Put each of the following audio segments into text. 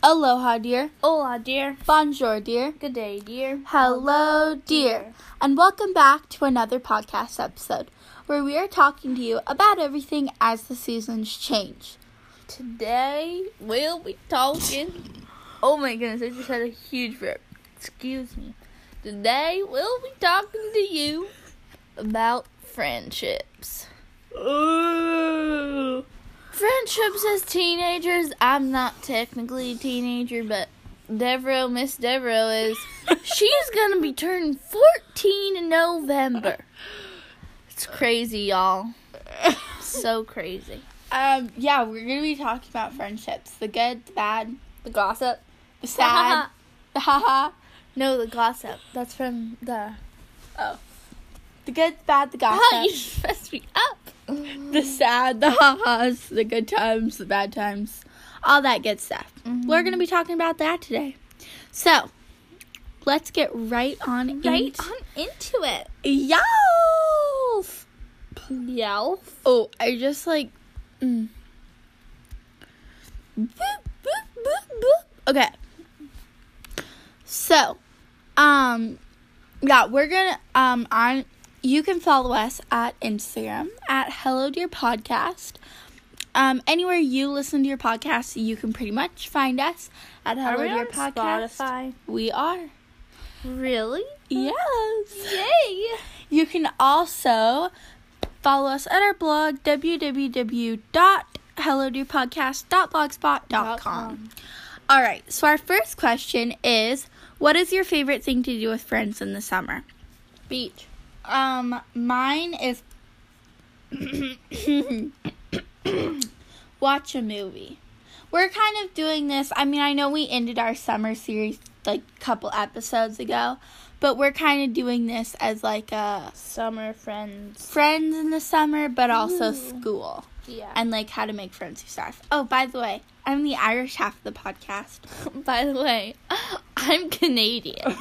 Aloha, dear. Hola, dear. Bonjour, dear. Good day, dear. Hello, dear. And welcome back to another podcast episode where we are talking to you about everything as the seasons change. Today, we'll be talking... Oh my goodness, I just had a huge burp. Excuse me. Today, we'll be talking to you about friendships. Friendships as teenagers. I'm not technically a teenager, but Miss Devereaux is. She's gonna be turning 14 in November. It's crazy, y'all. So crazy. Yeah, we're gonna be talking about friendships. The good, the bad, The gossip. the sad, the haha. No, the gossip. That's from the... The good, the bad, the gossip. Oh, you just messed me up. The sad, the ha-has, the good times, the bad times, all that good stuff. Mm-hmm. We're going to be talking about that today. So, let's get right on into it. Yelf! Yelf? Oh, I just Boop, boop, boop, boop. Okay. So, yeah, we're going to, you can follow us at Instagram at Hello Dear Podcast. Anywhere you listen to your podcast, you can pretty much find us at Hello Dear Podcast. Spotify? We are. Really? Yes. Yay! You can also follow us at our blog www.hellodearpodcast.blogspot.com. All right. So our first question is, what is your favorite thing to do with friends in the summer? Beach. Mine is watch a movie. We're kind of doing this. I mean, I know we ended our summer series like a couple episodes ago, but we're kind of doing this as like a Summer friends. friends in the summer, but also school Yeah. and like how to make friends and stuff. Oh, by the way, I'm the Irish half of the podcast. By the way, I'm Canadian.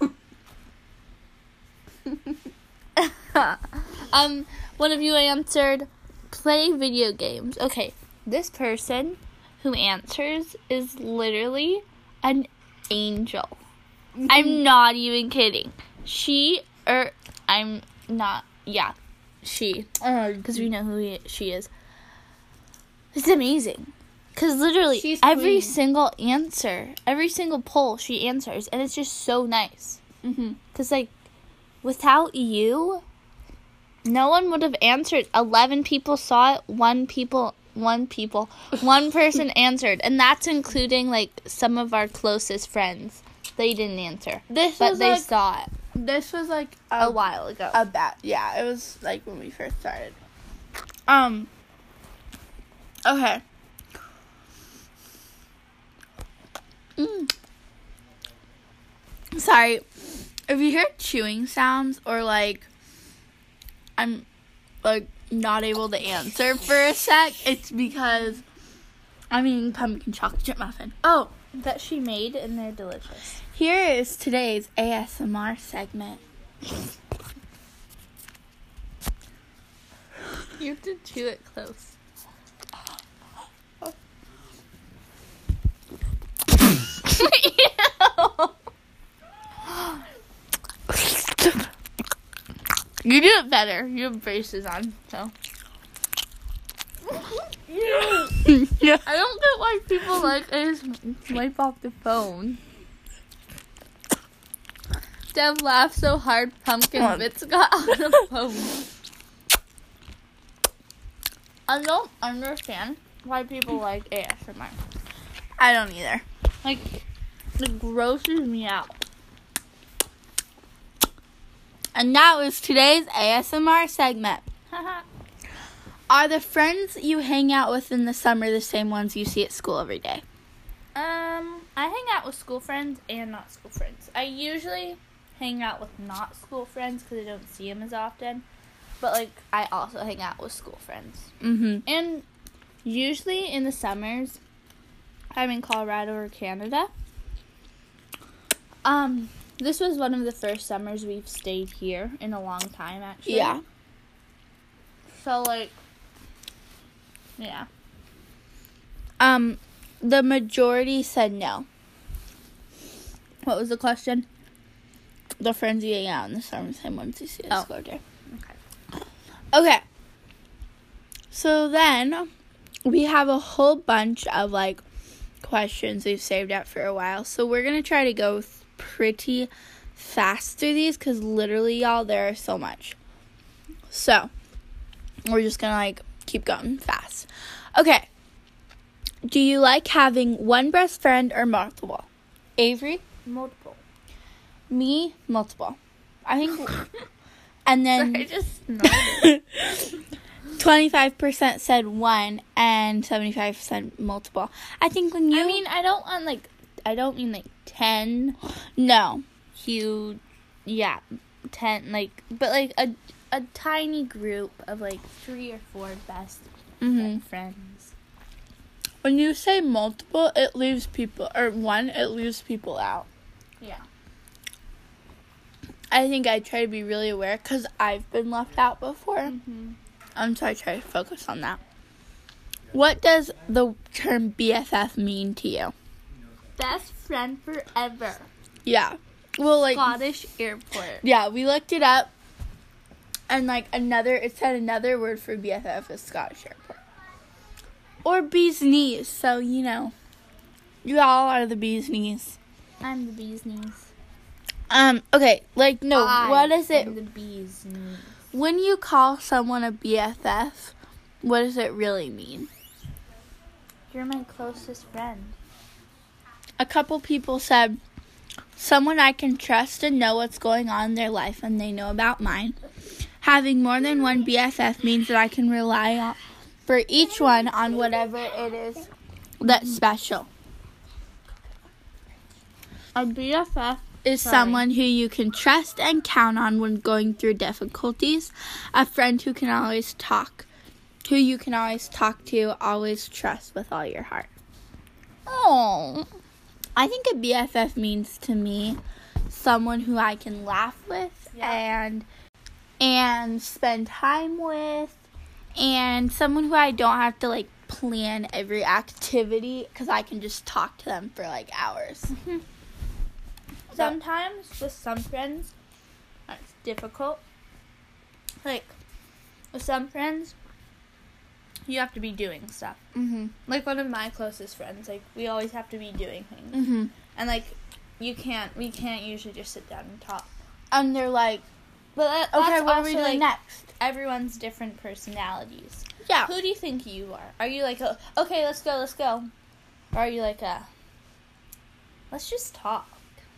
One of you answered, play video games. Okay, this person who answers is literally an angel. I'm not even kidding. She. Because we know who she is. It's amazing. Because literally, She's every queen. single answer, every single poll she answers, and it's just so nice. Mm-hmm. Because, like, without you, no one would have answered. 11 people saw it. One person answered. And that's including, like, some of our closest friends. They didn't answer. But they saw it This was like a while ago. Yeah, it was like when we first started. Okay. Sorry, if you hear chewing sounds or like I'm like not able to answer for a sec, it's because I'm eating pumpkin chocolate muffin. Oh, That she made, and they're delicious. here is today's ASMR segment. You have to chew it close. You do it better. You have braces on, so. Yeah. I don't get why people like to wipe off the phone. Dev laughed so hard, pumpkin bits got on the phone. I don't understand why people like ASMR. I don't either. Like, it grosses me out. And that was today's ASMR segment. Are the friends you hang out with in the summer the same ones you see at school every day? I hang out with school friends and not school friends. I usually hang out with not school friends because I don't see them as often. But, like, I also hang out with school friends. Mm-hmm. And usually in the summers, I'm in Colorado or Canada. This was one of the first summers we've stayed here in a long time, actually. Yeah. So, like, yeah. the majority said no. What was the question? The friends you hang out in the summer time once you see us go there. Okay. Okay. So then we have a whole bunch of like questions we've saved up for a while. So we're going to try to go pretty fast through these because literally, y'all, there are so much. So we're just going to like keep going fast. Okay. Do you like having one best friend or multiple? Avery? Multiple. Me? Multiple. I think. And then I just nodded. 25% said one and 75% multiple. I think when you... I don't mean like 10 No. huge, 10, like, but like a tiny group of like 3 or 4 best friends. When you say multiple, it leaves people... Or one, it leaves people out. Yeah. I think I try to be really aware because I've been left out before. Mm-hmm. So I try to focus on that. What does the term BFF mean to you? Best friend forever. Yeah. Well, like... Scottish airport. Yeah, we looked it up. And, like, it said another word for BFF is Scottish airport. Or bee's knees. So, you know. You all are the bee's knees. I'm the bee's knees. Okay. Like, no, what is it? I'm the bee's knees. When you call someone a BFF, what does it really mean? You're my closest friend. A couple people said, someone I can trust and know what's going on in their life and they know about mine. Having more than one BFF means that I can rely on for each one on whatever it is that's special. A BFF is someone who you can trust and count on when going through difficulties. A friend who you can always talk to, always trust with all your heart. Oh, I think a BFF means to me someone who I can laugh with and spend time with, and someone who I don't have to like plan every activity because I can just talk to them for like hours. Mm-hmm. Sometimes with some friends, it's difficult. Like, with some friends, you have to be doing stuff. Mm-hmm. Like, one of my closest friends, like, we always have to be doing things. Mm-hmm. And, like, we can't usually just sit down and talk. And they're like, but okay, what are we doing next? Everyone's different personalities. Yeah. Who do you think you are? Are you like, okay, let's go? Or are you like let's just talk?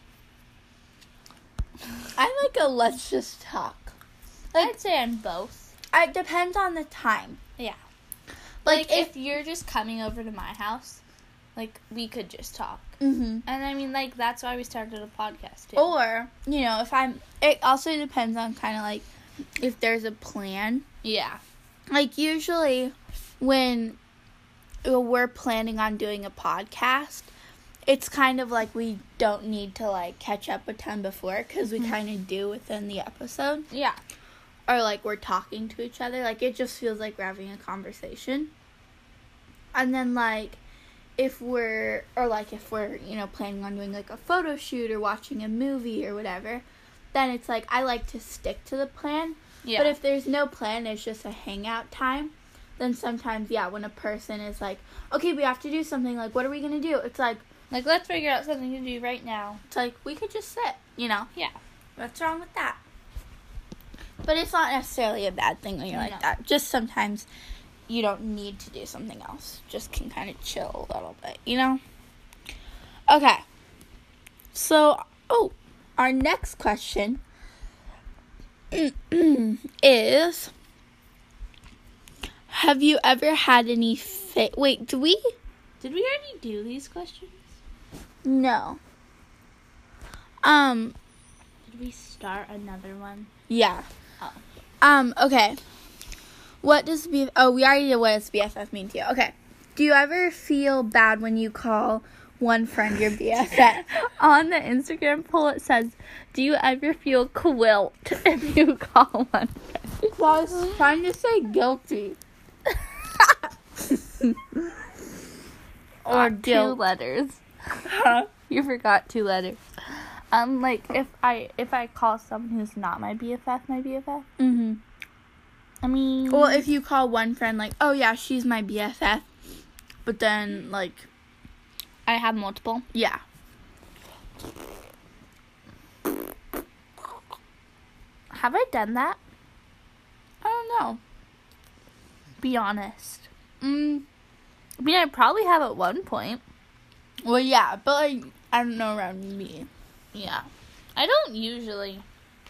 I'm like a let's just talk. Like, I'd say I'm both. It depends on the time. Yeah. Like if you're just coming over to my house, like, we could just talk. Mm-hmm. And like, that's why we started a podcast, too. Or, you know, it also depends on kind of like if there's a plan. Yeah. Like, usually when we're planning on doing a podcast, it's kind of like we don't need to, like, catch up a ton before because we kind of do within the episode. Yeah. Or, like, we're talking to each other. Like, it just feels like we're having a conversation. And then, like, if we're, you know, planning on doing, like, a photo shoot or watching a movie or whatever, then it's, like, I like to stick to the plan. Yeah. But if there's no plan, it's just a hangout time, then sometimes, when a person is like, okay, we have to do something, like, what are we going to do? It's like, let's figure out something to do right now. It's like, we could just sit, you know? Yeah. What's wrong with that? But it's not necessarily a bad thing when you're like that. Just sometimes you don't need to do something else. Just can kind of chill a little bit, you know? Okay. So, our next question is, have you ever had any wait, did we already do these questions? No. Did we start another one? Yeah. Oh. Okay. What does we already did what does BFF mean to you. Okay. Do you ever feel bad when you call one friend your BFF? On the Instagram poll it says, do you ever feel quilt if you call one friend? Well, I was trying to say guilty. Or two guilt. letters. Huh? You forgot 2 letters. Like if I call someone who's not my BFF, Mm-hmm. I mean, Well, if you call one friend, like, oh, yeah, she's my BFF, but then, like, I have multiple. yeah. Have I done that? I don't know. Be honest. Mm, I mean, I probably have at one point. well, yeah, but, like, I don't know around me. Yeah. I don't usually.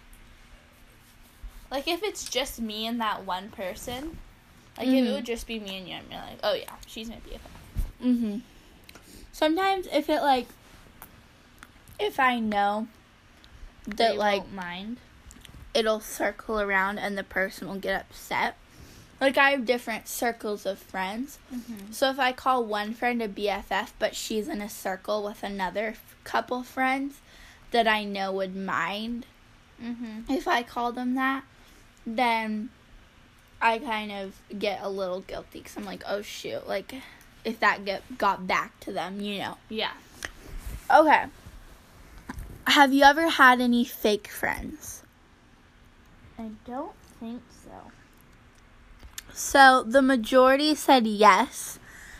Like, if it's just me and that one person, like, if it would just be me and you, I'd be like, oh, yeah, she's my BFF. Mm-hmm. Sometimes if it, like, if I know that, They like, won't mind. it'll circle around and the person will get upset. Like, I have different circles of friends. Mm-hmm. So if I call one friend a BFF, but she's in a circle with another couple friends that I know would mind Mm-hmm. if I call them that, then I kind of get a little guilty because I'm like, oh, shoot. Like, if that got back to them, you know. Yeah. Okay. Have you ever had any fake friends? I don't think so. So, the majority said yes.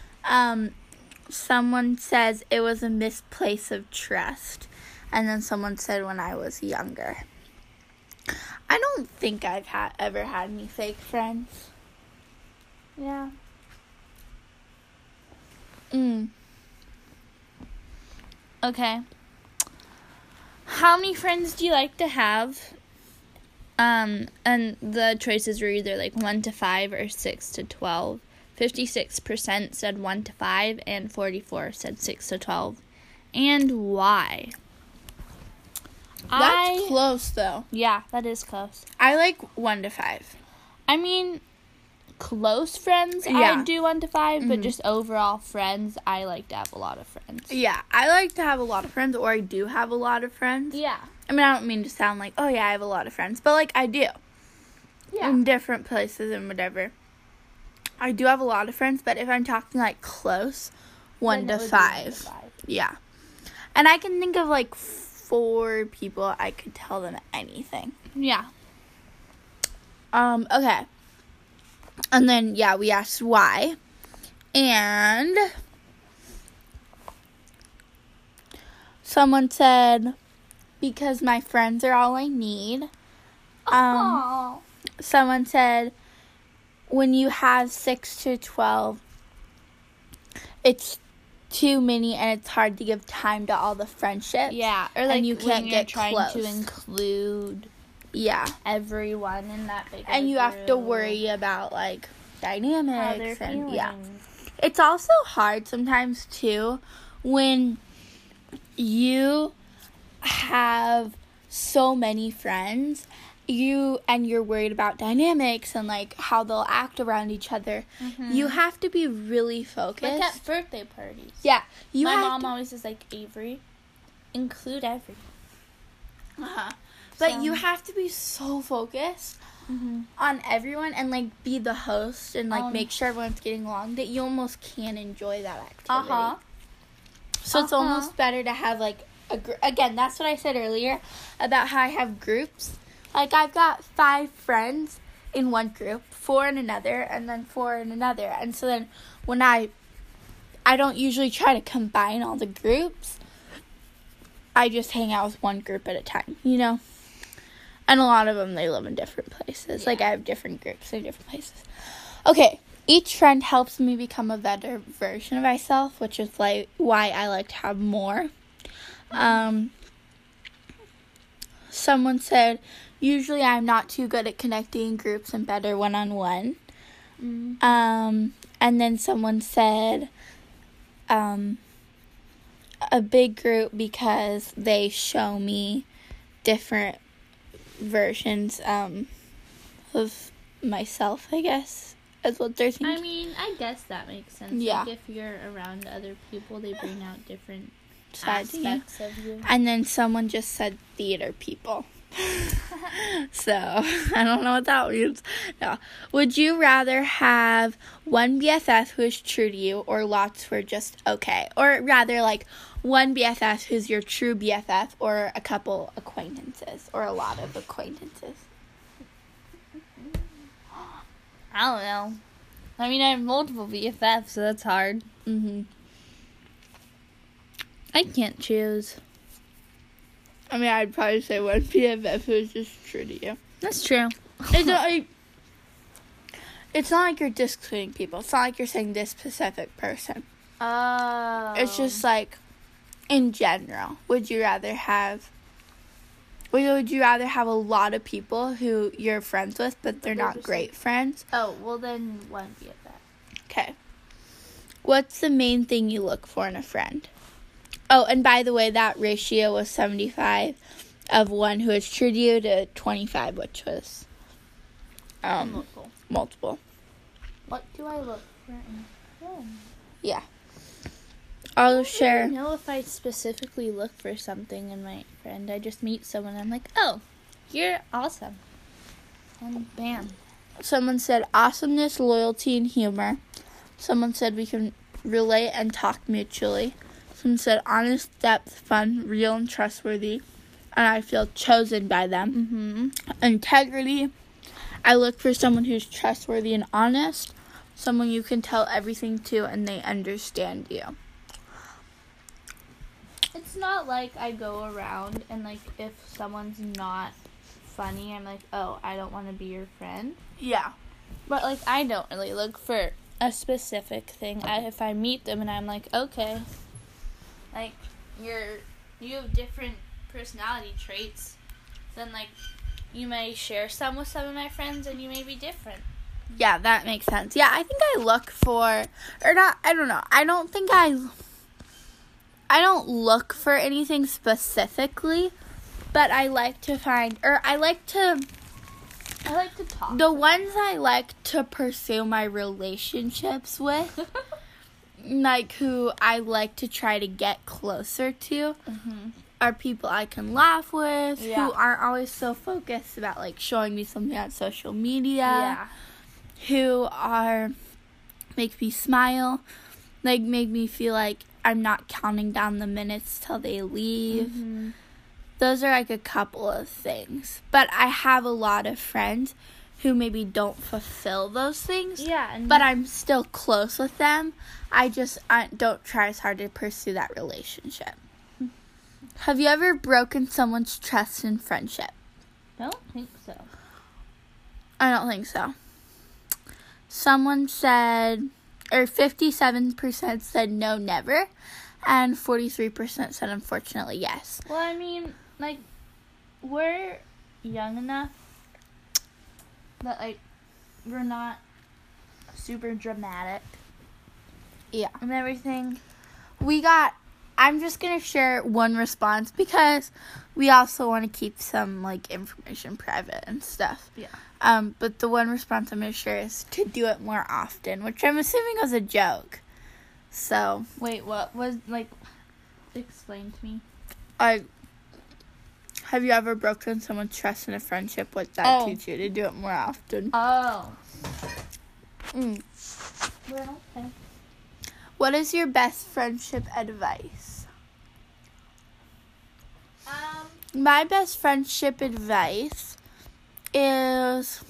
Someone says it was a misplace of trust. And then someone said when I was younger. I don't think I've ever had any fake friends. Yeah. Okay. How many friends do you like to have? And the choices were either like 1 to 5 or 6 to 12. 56% said 1 to 5 and 44% said 6 to 12. And why? That's close, though. Yeah, that is close. I like 1 to 5. I mean, close friends, Yeah. I do 1 to 5, but Mhm. just overall friends, I like to have a lot of friends. Yeah, I like to have a lot of friends, or I do have a lot of friends. Yeah. I mean, I don't mean to sound like, oh, yeah, I have a lot of friends. But, like, I do. Yeah. In different places and whatever. I do have a lot of friends, but if I'm talking, like, close, 1 Then to it would be 5. 1 to 5. Yeah. And I can think of, like, 4 people I could tell them anything. Yeah. Okay. And then, yeah, we asked why. And someone said, because my friends are all I need. Aww. Someone said, when you have 6 to 12, it's too many and it's hard to give time to all the friendships. Yeah, or like you when can't you're get trying close. to include Yeah. everyone in that big. And of a you have to group. worry about, like, How they're dynamics and feeling. yeah. It's also hard sometimes too when you have so many friends, you're worried about dynamics and like how they'll act around each other. Mhm. You have to be really focused. Like at birthday parties. Yeah, you My have mom to, always is like, Avery, include everyone. but So- you have to be so focused Mm-hmm. on everyone and like be the host and like Um, make sure everyone's getting along that you almost can't enjoy that activity. Uh-huh. So it's Uh-huh. almost better to have like again, that's what I said earlier about how I have groups. Like I've got 5 friends in one group, 4 in another, and then 4 in another. And so then when I don't usually try to combine all the groups. I just hang out with one group at a time, you know? And a lot of them, they live in different places. Like, Yeah. I have different groups in different places. Okay, each friend helps me become a better version of myself, which is, like, why I like to have more. Someone said, usually I'm not too good at connecting in groups and better one-on-one. Mm. And then someone said, a big group because they show me different versions of myself, I guess, is what they're thinking. I mean, I guess that makes sense. Yeah. Like, if you're around other people, they bring out different Sides of you. aspects of you. And then someone just said theater people. So, I don't know what that means. No. Would you rather have one BFF who is true to you or lots who are just okay? Or rather, like, one BFF who's your true BFF or a couple acquaintances or a lot of acquaintances? I don't know. I mean, I have multiple BFFs, so that's hard. Mm-hmm. I can't choose. I mean, I'd probably say one BFF who's just true to you. That's true. It's not like you're disclaiming people. It's not like you're saying this specific person. Oh. It's just like, in general, would you rather have a lot of people who you're friends with, but they're not great friends? Oh, well then one BFF. Okay. What's the main thing you look for in a friend? Oh, and by the way, that ratio was 75 of one who is true to you to 25, which was multiple. What do I look for in a friend? Yeah. I'll share. I don't know if I specifically look for something in my friend. I just meet someone and I'm like, oh, you're awesome. And bam. Someone said awesomeness, loyalty, and humor. Someone said we can relate and talk mutually. Someone said honest, depth, fun, real, and trustworthy. And I feel chosen by them. Mm-hmm. Integrity. I look for someone who's trustworthy and honest. Someone you can tell everything to and they understand you. It's not like I go around and, like, if someone's not funny, I'm like, oh, I don't want to be your friend. Yeah. But, like, I don't really look for a specific thing. If I meet them and I'm like, okay, like, you have different personality traits, then, like, you may share some with some of my friends and you may be different. Yeah, that makes sense. Yeah, I think I look for, or not, I don't know. I don't look for anything specifically, but I like to find, or I like to talk. The ones I like to pursue my relationships with, like who I like to try to get closer to, are people I can laugh with, who aren't always so focused about like showing me something on social media, who make me smile, like make me feel like I'm not counting down the minutes till they leave. Mm-hmm. Those are like a couple of things. But I have a lot of friends who maybe don't fulfill those things. Yeah. But I'm still close with them. I don't try as hard to pursue that relationship. Have you ever broken someone's trust in friendship? Don't think so. I don't think so. Someone said, or 57% said no, never. And 43% said unfortunately, yes. Well, I mean, like, we're young enough that, like, we're not super dramatic. Yeah. And everything. I'm just going to share one response because we also want to keep some, like, information private and stuff. Yeah. But the one response I'm going to share is to do it more often, which I'm assuming was a joke. So. Wait, what was, like, explain to me. Have you ever broken someone's trust in a friendship? What that teach you to do it more often? Oh. Well, okay. What is your best friendship advice? My best friendship advice is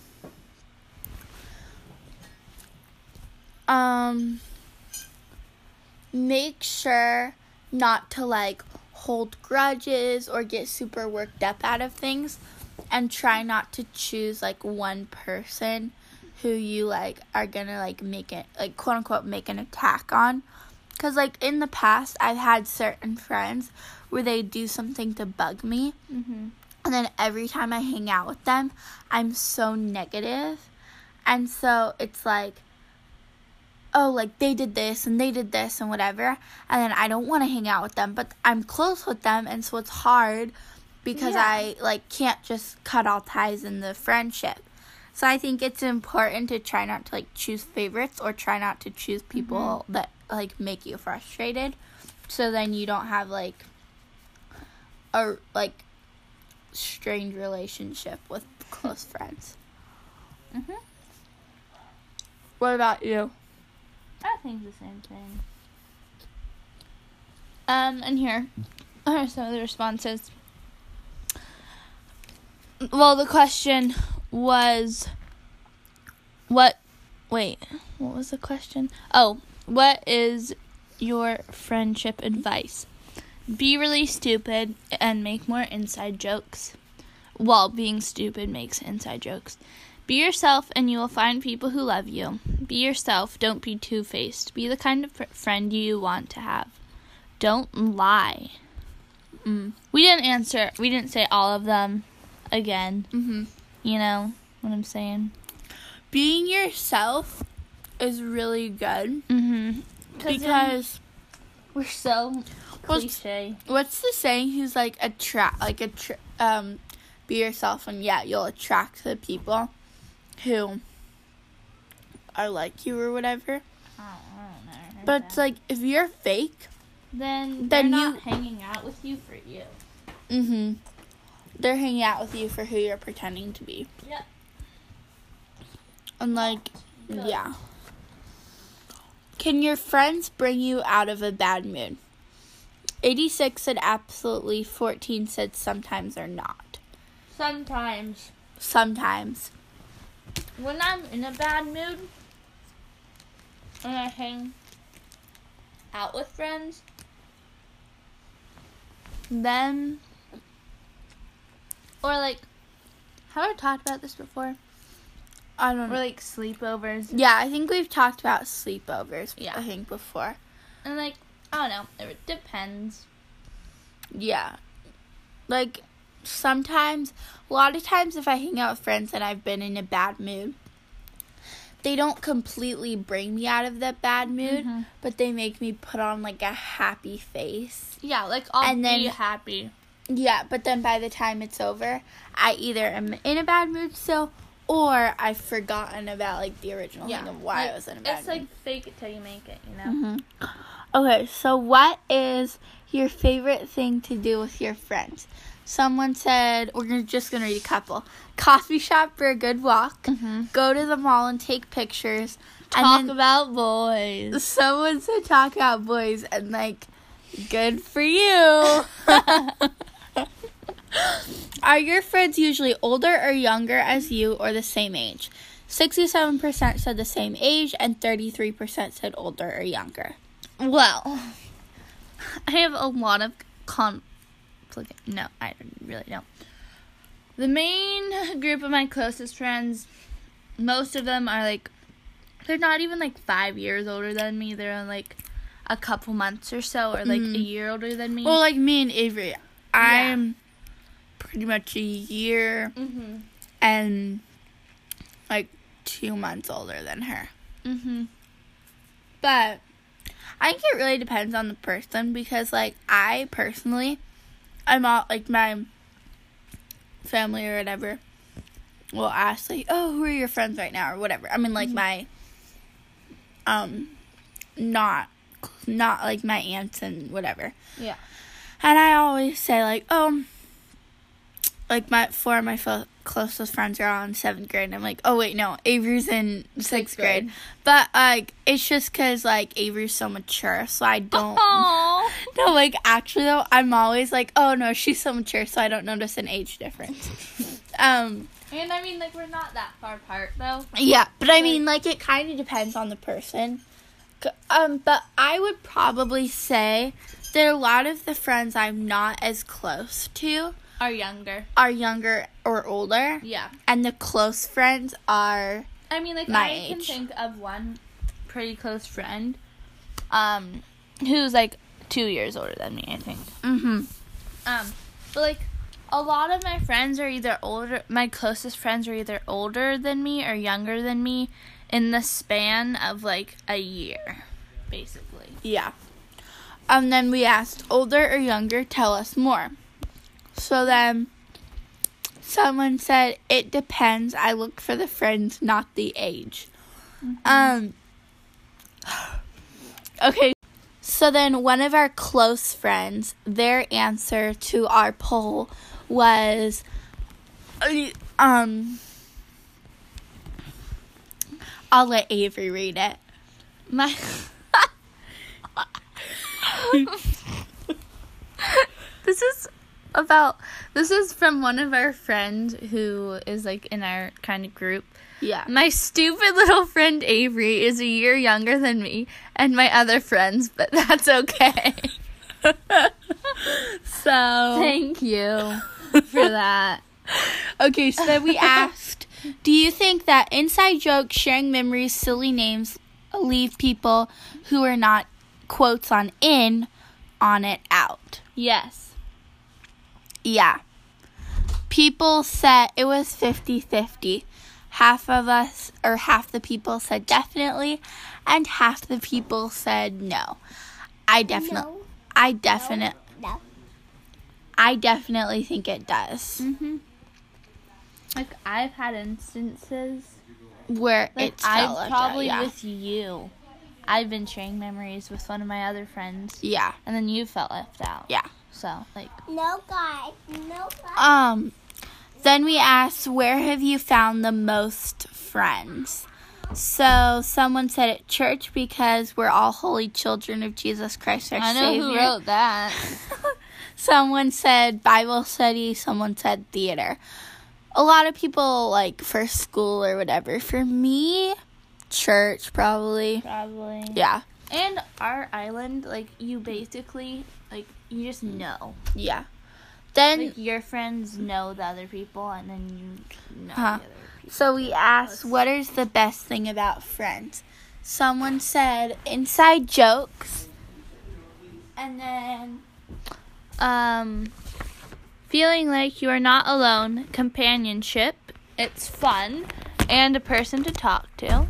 make sure not to like hold grudges or get super worked up out of things, and try not to choose like one person who you like are gonna like make it like quote unquote make an attack on. Because like in the past I've had certain friends where they do something to bug me, and then every time I hang out with them I'm so negative, and so it's like, oh, like, they did this and whatever, and then I don't want to hang out with them, but I'm close with them, and so it's hard because I, like, can't just cut all ties in the friendship. So I think it's important to try not to, like, choose favorites or try not to choose people that, like, make you frustrated, so then you don't have, like, strained relationship with close friends. Mhm. What about you? I think the same thing. And here are some of the responses. Well, the question was, what was the question? Oh, what is your friendship advice? Be really stupid and make more inside jokes. Well, being stupid makes inside jokes. Be yourself and you will find people who love you. Be yourself, don't be two-faced. Be the kind of friend you want to have. Don't lie. We didn't say all of them again. Mm-hmm. You know what I'm saying? Being yourself is really good. Mm-hmm. Because we're so cliche. What's the saying? Who's like be yourself and you'll attract the people who are like you or whatever. I don't know. But it's like if you're fake, then they're not hanging out with you for you. Mhm. They're hanging out with you for who you're pretending to be. Yep. And like, yeah. Can your friends bring you out of a bad mood? 86 said absolutely. 14 said sometimes or not. Sometimes. When I'm in a bad mood and I hang out with friends, then, or like, have I talked about this before? I don't know. Or like sleepovers. Yeah, I think we've talked about sleepovers. Yeah. I think before. And like, I don't know. It depends. Yeah. Like, sometimes, a lot of times if I hang out with friends and I've been in a bad mood, they don't completely bring me out of that bad mood, but they make me put on like a happy face. Yeah, like I'll be happy. Yeah, but then by the time it's over, I either am in a bad mood still, or I've forgotten about like the original thing of why I was in a bad mood. It's like fake it till you make it, you know? Okay, so what is your favorite thing to do with your friends? Someone said, we're just going to read a couple. Coffee shop for a good walk. Go to the mall and take pictures. Talk about boys. Someone said talk about boys, and like, good for you. Are your friends usually older or younger as you or the same age? 67% said the same age, and 33% said older or younger. Well, I have a lot of No, I really don't. The main group of my closest friends, most of them are like, they're not even like 5 years older than me. They're like a couple months or so, or like a year older than me. Well, like me and Avery, I'm pretty much a year and like 2 months older than her. But I think it really depends on the person, because like I personally, I'm all like my family or whatever will ask like, oh, who are your friends right now or whatever. I mean like my not like my aunts and whatever. Yeah. And I always say like, oh, like four of my closest friends are all in 7th grade. And I'm like, oh wait, no, Avery's in 6th grade. But like, it's just because like Avery's so mature, so I don't. Aww. No, like actually though, I'm always like, oh no, she's so mature, so I don't notice an age difference. And I mean, like, we're not that far apart though. Yeah, but I mean, like, it kind of depends on the person. But I would probably say that a lot of the friends I'm not as close to Are younger or older. Yeah. And the close friends are I mean, like, my I age. can think of one pretty close friend who's like 2 years older than me, I think. But like, a lot of my friends are either older, my closest friends are either older than me or younger than me in the span of like a year, basically. Yeah. And then we asked, older or younger, tell us more. So then someone said, it depends. I look for the friends, not the age. Okay. So then one of our close friends, their answer to our poll was, I'll let Avery read it. This is from one of our friends who is like in our kind of group. Yeah. My stupid little friend Avery is a year younger than me and my other friends, but that's okay. So. Thank you for that. Okay, so then we asked, do you think that inside jokes, sharing memories, silly names leave people who are not, quotes on it out? Yes. Yeah. People said it was 50-50. Half the people said definitely, and half the people said no. I definitely think it does. Mm-hmm. Like, I've had instances where like it's felt I've left probably out, yeah. with you. I've been sharing memories with one of my other friends. Yeah. And then you felt left out. Yeah. So, like. No, guys. Then we asked, where have you found the most friends? So someone said at church because we're all holy children of Jesus Christ our Savior. I know who wrote that. Someone said Bible study. Someone said theater. A lot of people like for school or whatever. For me, church probably. Probably. Yeah. And our island, like, you basically, like, you just know. Yeah. Then, like, your friends know the other people, and then you know the other people. So we asked, what is the best thing about friends? Someone said inside jokes. And then, feeling like you are not alone, companionship, it's fun, and a person to talk to.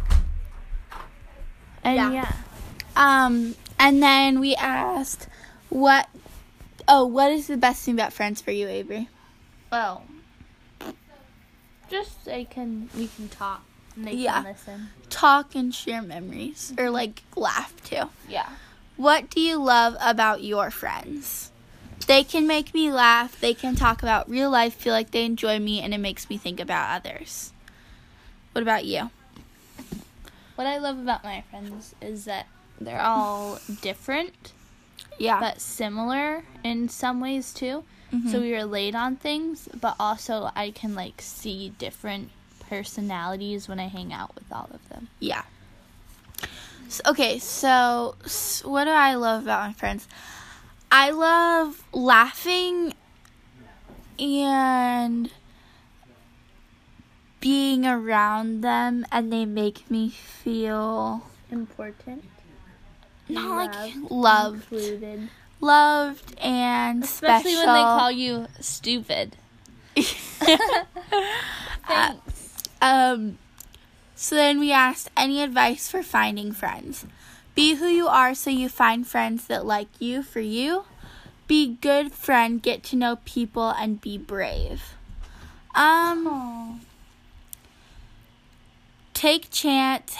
And yeah. And then we asked, what is the best thing about friends for you, Avery? Well, just we can talk and they can listen. Talk and share memories, or like laugh too. Yeah. What do you love about your friends? They can make me laugh, they can talk about real life, feel like they enjoy me, and it makes me think about others. What about you? What I love about my friends is that they're all different. Yeah. But similar in some ways too. Mm-hmm. So we relate on things, but also I can like see different personalities when I hang out with all of them. Yeah. So what do I love about my friends? I love laughing and being around them, and they make me feel Important. not like loved. Included. Loved and Especially special. when they call you stupid. Thanks. So then we asked, any advice for finding friends? Be who you are so you find friends that like you for you. Be good friend, get to know people, and be brave. Take chance,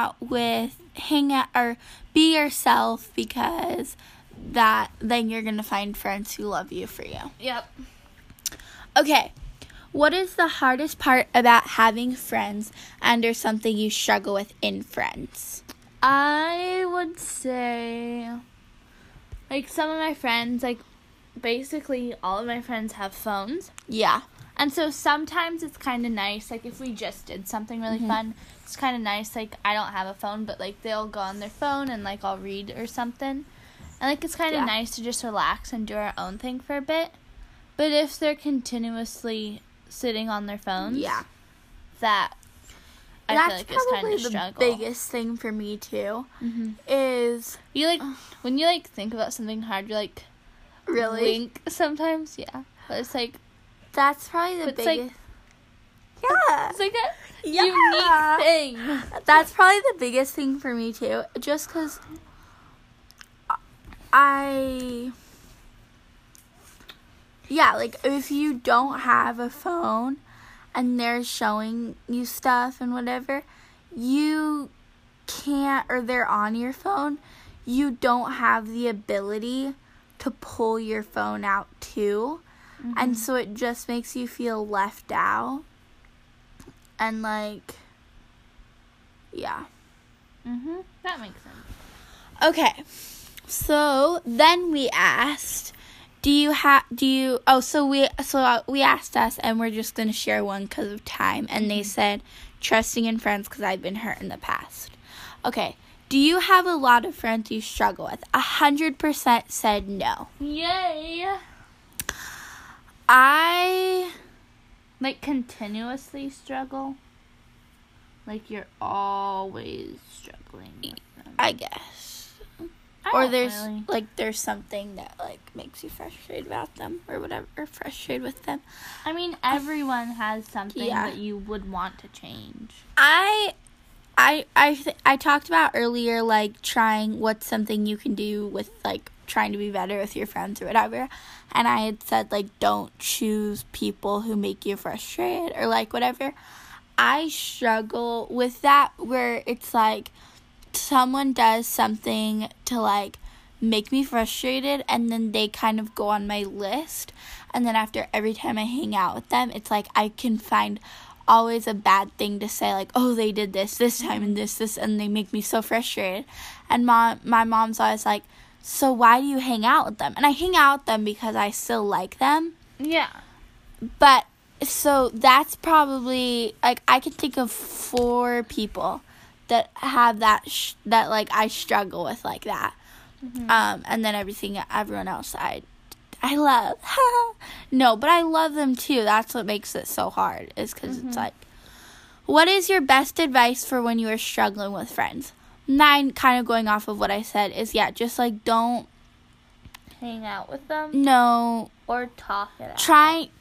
or be yourself, because then you're gonna find friends who love you for you. Yep. Okay, what is the hardest part about having friends, and or something you struggle with in friends? I would say, like, some of my friends, like, basically all of my friends have phones. Yeah. And so sometimes it's kind of nice, like, if we just did something really fun, it's kind of nice, like, I don't have a phone, but, like, they'll go on their phone and, like, I'll read or something. And, like, it's kind of nice to just relax and do our own thing for a bit. But if they're continuously sitting on their phones, that I feel like is kind of a struggle. That's probably the biggest thing for me, too, is... You, like, when you, like, think about something hard, you, like, really? wink sometimes, yeah. But it's, like... That's probably the biggest... Like, yeah. It's, like, a unique thing. That's probably the biggest thing for me, too. Just because like, if you don't have a phone and they're showing you stuff and whatever, you can't, or they're on your phone, you don't have the ability to pull your phone out, too. And so it just makes you feel left out. And, like, yeah. That makes sense. Okay. So then we asked, we asked us, and we're just going to share one because of time. And they said, trusting in friends because I've been hurt in the past. Okay. Do you have a lot of friends you struggle with? 100% said no. Yay! I... Like, continuously struggle? Like, you're always struggling with them. I guess. Or there's something that, like, makes you frustrated about them or whatever, or frustrated with them. I mean, everyone has something that you would want to change. I talked about earlier, like, trying what's something you can do with, like, trying to be better with your friends or whatever. And I had said, like, don't choose people who make you frustrated or, like, whatever. I struggle with that where it's, like, someone does something to, like, make me frustrated, and then they kind of go on my list. And then after every time I hang out with them, it's, like, I can find always a bad thing to say, like, oh, they did this time and this, and they make me so frustrated. And my mom's always like, so why do you hang out with them? And I hang out with them because I still like them. Yeah. But, so that's probably, like, I can think of 4 people that have that like, I struggle with like that. And then everyone else I love. No, but I love them too. That's what makes it so hard, is because it's like, what is your best advice for when you are struggling with friends? 9, kind of going off of what I said, is, just, like, don't hang out with them. No. Or talk it out.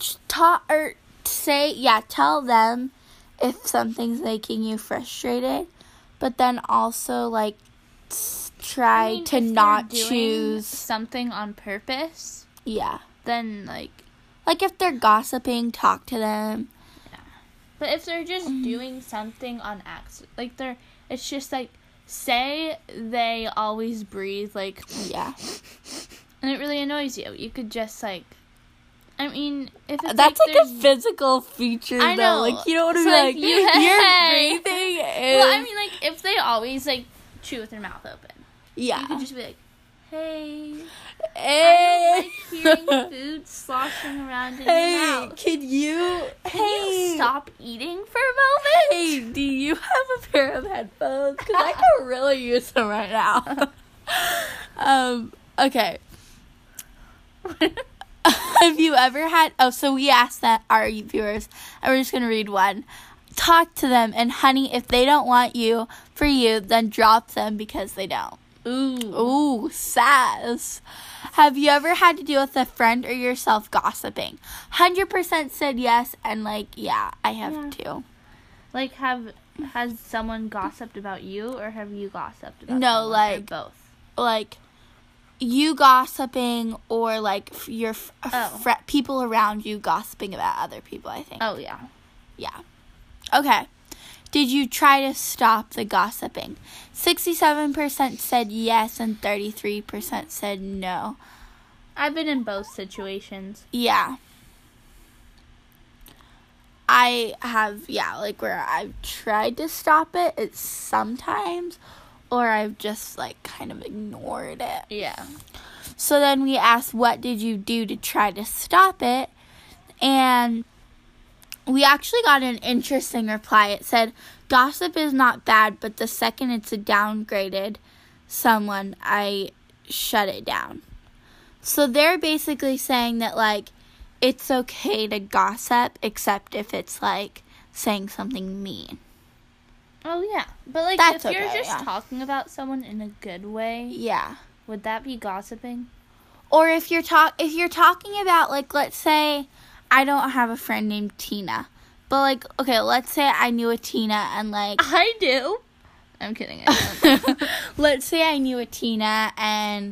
Tell them if something's making you frustrated, but then also, like, try to not choose something on purpose. Yeah. Then, like, if they're gossiping, talk to them. Yeah. But if they're just doing something on accident, like, it's just, like, say they always breathe, like, yeah, and it really annoys you. You could just, like, I mean, if it's that's like a physical feature, I know. Though. Like, you don't want to be like, you're breathing. Well, I mean, like, if they always, like, chew with their mouth open. Yeah. You could just be like, hey. I don't like hearing food sloshing around in your mouth. Can you stop eating for a moment? Hey, do you have a pair of headphones? Because I could really use them right now. Okay. Have you ever had... Oh, so we asked that our viewers, and we're just going to read one. Talk to them, and honey, if they don't want you for you, then drop them because they don't. Ooh, sass. Have you ever had to deal with a friend or yourself gossiping? 100% said yes, and, like, yeah, I have too. Like, has someone gossiped about you, or have you gossiped about No, someone, like, or both? Like, you gossiping, or, like, your people around you gossiping about other people, I think. Oh, yeah. Yeah. Okay. Did you try to stop the gossiping? 67% said yes, and 33% said no. I've been in both situations. Yeah. I have, like, where I've tried to stop it, it's sometimes, or I've just, like, kind of ignored it. Yeah. So then we asked, what did you do to try to stop it? And we actually got an interesting reply. It said, gossip is not bad, but the second it's a downgraded someone, I shut it down. So they're basically saying that, like, it's okay to gossip, except if it's, like, saying something mean. Oh, yeah. But, like, that's if you're just talking about someone in a good way, would that be gossiping? Or if you're talking about, like, let's say I don't have a friend named Tina. But, like, okay, let's say I knew a Tina and, like... I do. I'm kidding. I don't. Let's say I knew a Tina and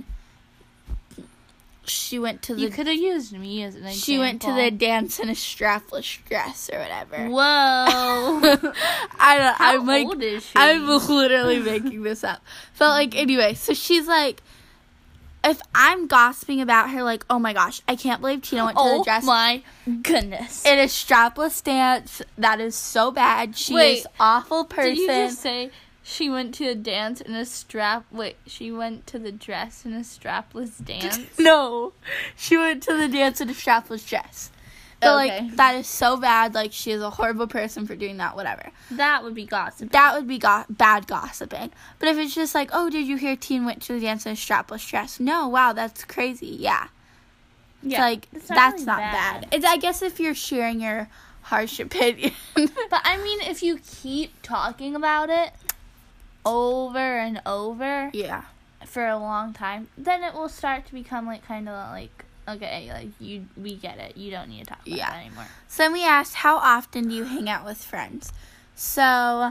she went to the... You could have used me as an example. She went to the dance in a strapless dress or whatever. Whoa. How old is she? I'm literally making this up. But, like, anyway, so she's, like... if I'm gossiping about her, like, oh my gosh, I can't believe Tina went to the dress. Oh my goodness. It is strapless dance. That is so bad. She is awful person. Did you just say she went to a dance in a she went to the dress in a strapless dance? No. She went to the dance in a strapless dress. But, Okay. like, that is so bad. Like, she is a horrible person for doing that, whatever. That would be gossip. That would be bad gossiping. But if it's just like, oh, did you hear Teen went to the dance in a strapless dress? No, wow, that's crazy. Yeah. It's like, that's really not bad. It's, I guess if you're sharing your harsh opinion. But, I mean, if you keep talking about it over and over Yeah. for a long time, then it will start to become, like, kind of like, okay, like, we get it. You don't need to talk about that anymore. So then we asked, how often do you hang out with friends? So,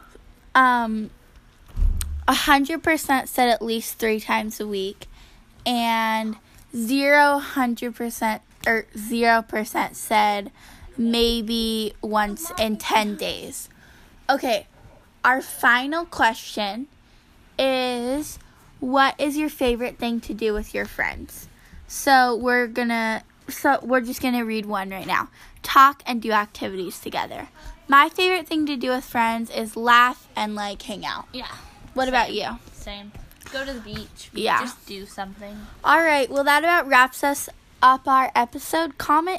100% said at least 3 times a week, and 0% said maybe once in 10 days. Okay, our final question is, what is your favorite thing to do with your friends? So we're just gonna read one right now. Talk and do activities together. My favorite thing to do with friends is laugh and, like, hang out. Yeah. What about you? Same. Go to the beach. Yeah. Just do something. All right. Well, that about wraps us up our episode.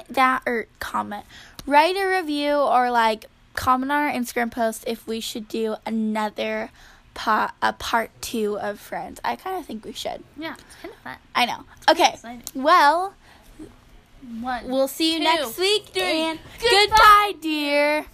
Write a review or, like, comment on our Instagram post if we should do another part 2 of Friends. I kind of think we should. Yeah, it's kind of fun. I know. Okay. Exciting. Well, 1, we'll see you 2, next week. 3. And goodbye, dear.